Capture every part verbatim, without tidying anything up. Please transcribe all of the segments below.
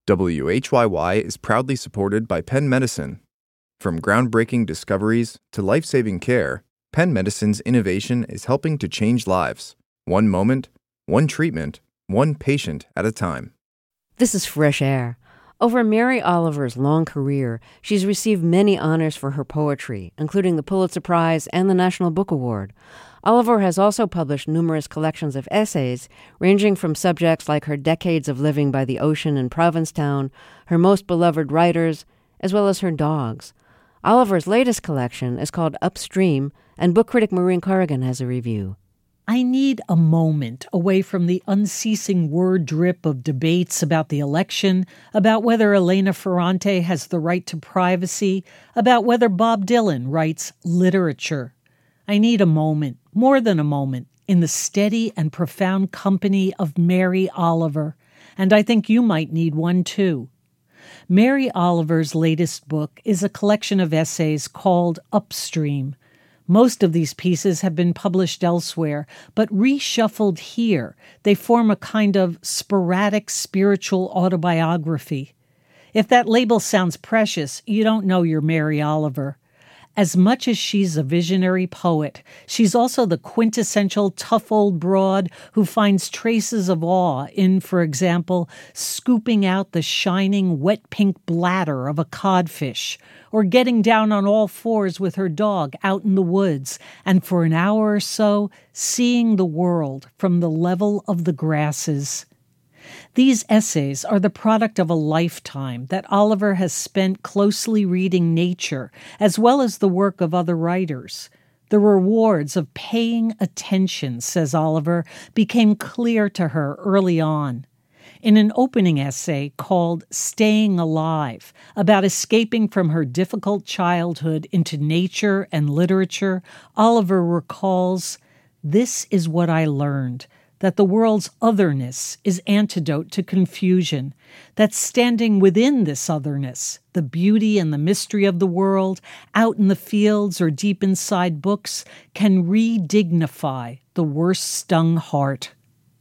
W H Y Y is proudly supported by Penn Medicine. From groundbreaking discoveries to life-saving care, Penn Medicine's innovation is helping to change lives, one moment, one treatment, one patient at a time. This is Fresh Air. Over Mary Oliver's long career, she's received many honors for her poetry, including the Pulitzer Prize and the National Book Award. Oliver has also published numerous collections of essays, ranging from subjects like her decades of living by the ocean in Provincetown, her most beloved writers, as well as her dogs. Oliver's latest collection is called Upstream, and book critic Maureen Corrigan has a review. I need a moment away from the unceasing word drip of debates about the election, about whether Elena Ferrante has the right to privacy, about whether Bob Dylan writes literature. I need a moment, more than a moment, in the steady and profound company of Mary Oliver, and I think you might need one too. Mary Oliver's latest book is a collection of essays called Upstream. Most of these pieces have been published elsewhere, but reshuffled here, they form a kind of sporadic spiritual autobiography. If that label sounds precious, you don't know your Mary Oliver. As much as she's a visionary poet, she's also the quintessential tough old broad who finds traces of awe in, for example, scooping out the shining wet pink bladder of a codfish, or getting down on all fours with her dog out in the woods, and for an hour or so, seeing the world from the level of the grasses. These essays are the product of a lifetime that Oliver has spent closely reading nature, as well as the work of other writers. The rewards of paying attention, says Oliver, became clear to her early on. In an opening essay called Staying Alive, about escaping from her difficult childhood into nature and literature, Oliver recalls, "This is what I learned, that the world's otherness is antidote to confusion, that standing within this otherness, the beauty and the mystery of the world, out in the fields or deep inside books, can re-dignify the worst-stung heart."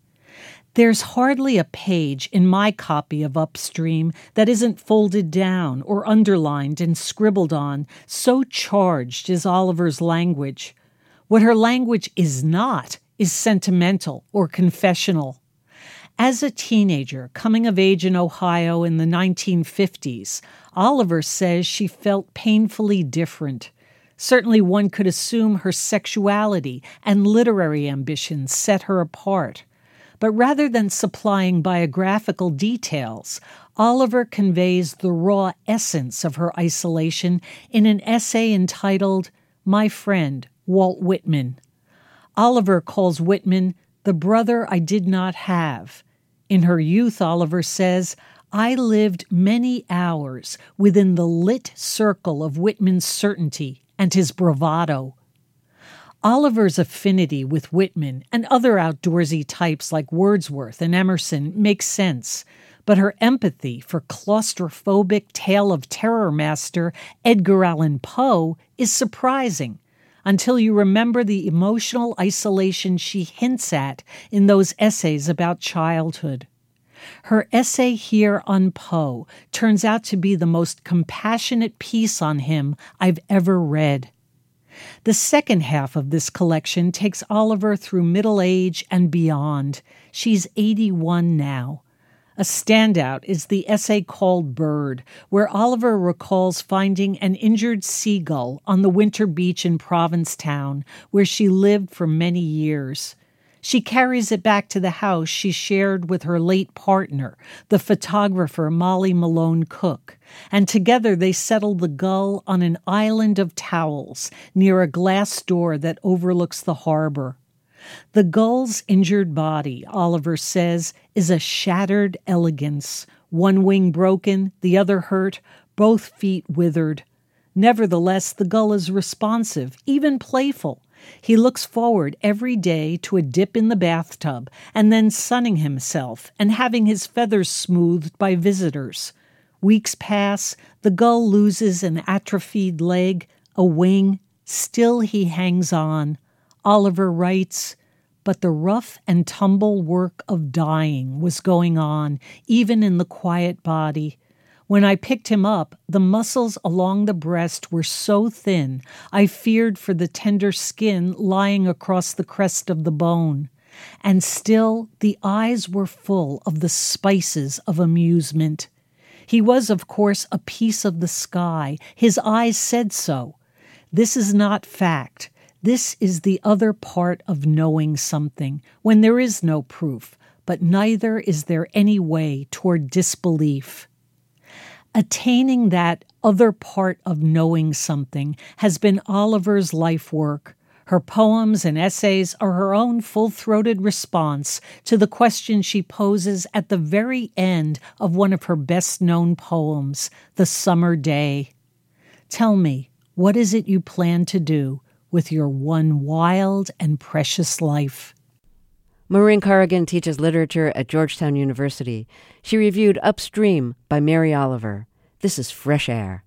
There's hardly a page in my copy of Upstream that isn't folded down or underlined and scribbled on, so charged is Oliver's language. What her language is not is sentimental or confessional. As a teenager coming of age in Ohio in the nineteen fifties, Oliver says she felt painfully different. Certainly one could assume her sexuality and literary ambitions set her apart. But rather than supplying biographical details, Oliver conveys the raw essence of her isolation in an essay entitled My Friend, Walt Whitman. Oliver calls Whitman the brother I did not have. In her youth, Oliver says, I lived many hours within the lit circle of Whitman's certainty and his bravado. Oliver's affinity with Whitman and other outdoorsy types like Wordsworth and Emerson makes sense, but her empathy for claustrophobic tale of terror master Edgar Allan Poe is surprising, until you remember the emotional isolation she hints at in those essays about childhood. Her essay here on Poe turns out to be the most compassionate piece on him I've ever read. The second half of this collection takes Oliver through middle age and beyond. She's eighty-one now. A standout is the essay called Bird, where Oliver recalls finding an injured seagull on the winter beach in Provincetown, where she lived for many years. She carries it back to the house she shared with her late partner, the photographer Molly Malone Cook, and together they settled the gull on an island of towels near a glass door that overlooks the harbor. The gull's injured body, Oliver says, is a shattered elegance, one wing broken, the other hurt, both feet withered. Nevertheless, the gull is responsive, even playful. He looks forward every day to a dip in the bathtub and then sunning himself and having his feathers smoothed by visitors. Weeks pass, the gull loses an atrophied leg, a wing. Still he hangs on. Oliver writes, but the rough and tumble work of dying was going on, even in the quiet body. When I picked him up, the muscles along the breast were so thin, I feared for the tender skin lying across the crest of the bone. And still, the eyes were full of the spices of amusement. He was, of course, a piece of the sky. His eyes said so. This is not fact. This is the other part of knowing something, when there is no proof, but neither is there any way toward disbelief. Attaining that other part of knowing something has been Oliver's life work. Her poems and essays are her own full-throated response to the question she poses at the very end of one of her best-known poems, The Summer Day. Tell me, what is it you plan to do with your one wild and precious life? Maureen Corrigan teaches literature at Georgetown University. She reviewed Upstream by Mary Oliver. This is Fresh Air.